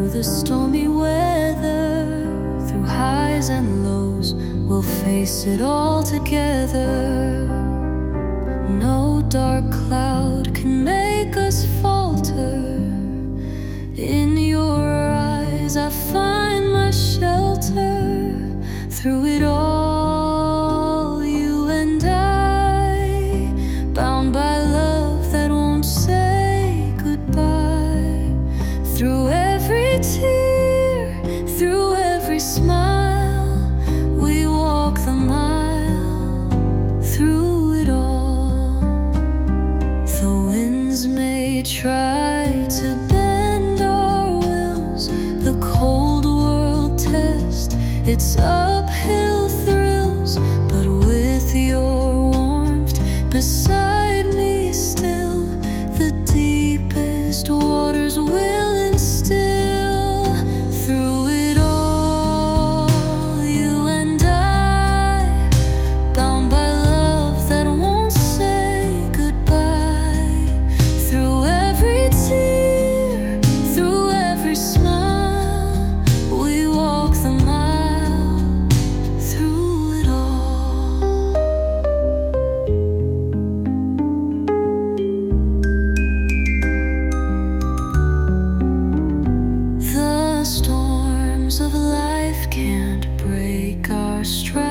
Through the stormy weather, through highs and lows, we'll face it all together. No dark cloud can make us falter. In your eyes I find my shelter. Through it all, you and I, bound by love that won't say goodbye. Through every tear, through every smile, we walk the mile. Through it all, the winds may try to bend our wills, the cold world test its uphill thrills, but with your warmth beside me still, the deepest waters will instill. Through it all, you and I, bound by love that won't say goodbye. Through every tear, through every smile, we walk the mile. Through it all. The storms of life can't break our stride.